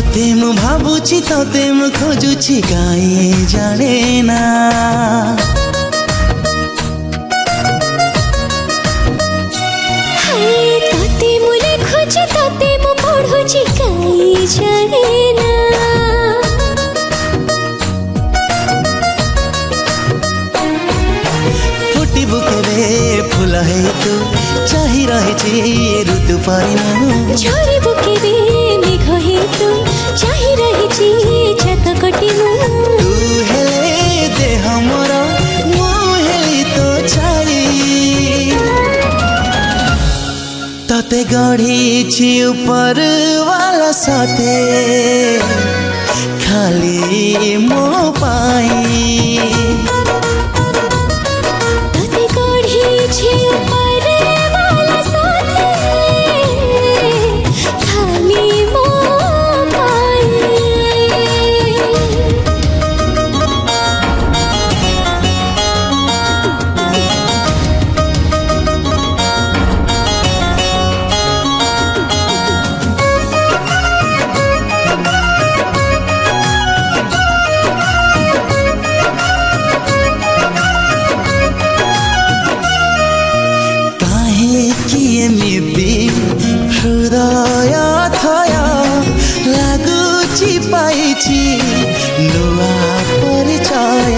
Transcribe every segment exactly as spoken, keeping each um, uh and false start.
तते मु भाबुची तते मु खोजुची काई जाने ना तते मु लिखुची तते मु पढुची काई जाने ना बुकेबे फूल है तू चाही रही ऋतु परिणा झरी बुकेबे मेघ है तू चाही रही छत कटिमु तू हेले देह मोर मु हेली तो छाई तते गढ़ी ऊपर वाला साथे खाली मो पाई हृदय थया लागुची पाइची नुआ परिचय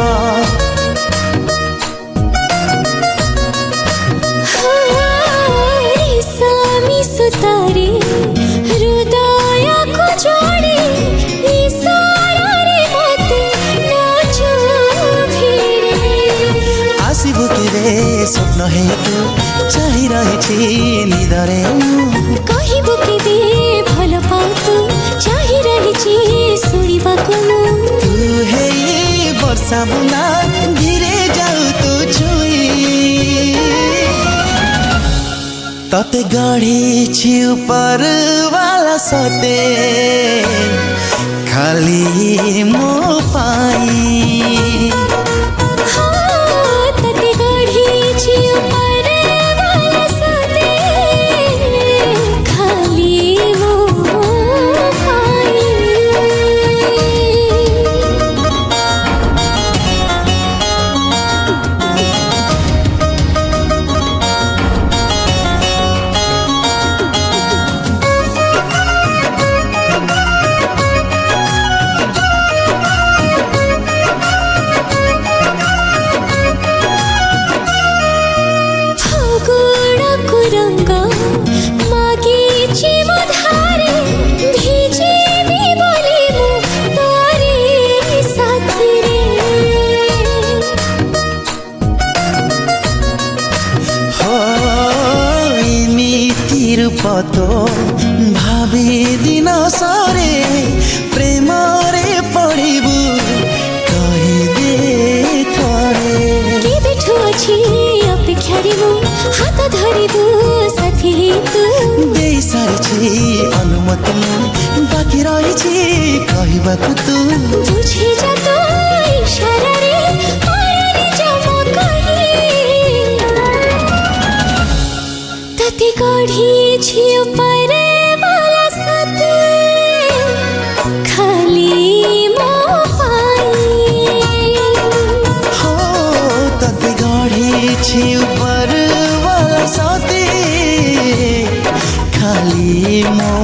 रेशमी सुतारे हृदय को जोड़े इशारारे मते नाचो भिड़े आसिबु केबे स्वप्न है तू चाही रही निदरे कहिबु केबे भल पाउ तू चाही रही सुनिबाकु तू हे वर्षा बुना धीरे जाऊ तू छुई तते गढ़ी ऊपर वाला सते खाली मो पाई तते गढ़ी ऊपर वाला सते खाली मो पाई रंग मागीची मधारे भिजे भी बोली मु तारे साथी रे हो इमितिर पतो भावी दिन सरे प्रेम रे पड़िबु कहि दे थरे के बैठो अछि अपेक्षा रे मु हाथ धरिबु साथी तू दे सारी अनुमति मु बाकी रही कहबाकु तू बुझी जा तो इशारा रे आरानी जमा कही तते गढ़ी ऊपर वाला सते खाली मो पाई हो तते गढ़ी ऊपर वाला सते खाली मो